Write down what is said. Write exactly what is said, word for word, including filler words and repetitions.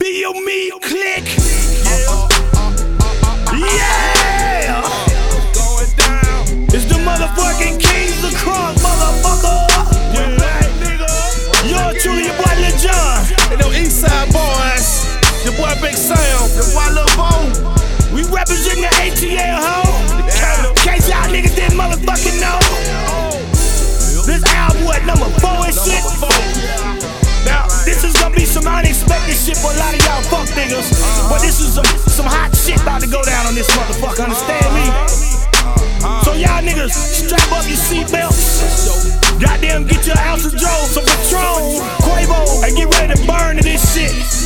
B O me click. Yeah. Going down. It's the motherfucking Kings of Crunk, motherfucker. We back, nigga. You're truly your boy Lil Jon. And them Eastside boys. Your boy Big Sam. Your boy Lil Bo. We represent the A T L, ho. Yeah. In case y'all niggas didn't motherfucking know. This album, what, number four and shit? Number four. Now, this is gonna be some unexpected shit for a lot of y'all fuck niggas. But this is some, some hot shit about to go down on this motherfucker, understand me? So y'all niggas, strap up your seatbelts. Goddamn, get your ounce of Joe, some Patron, Quavo, and get ready to burn to this shit.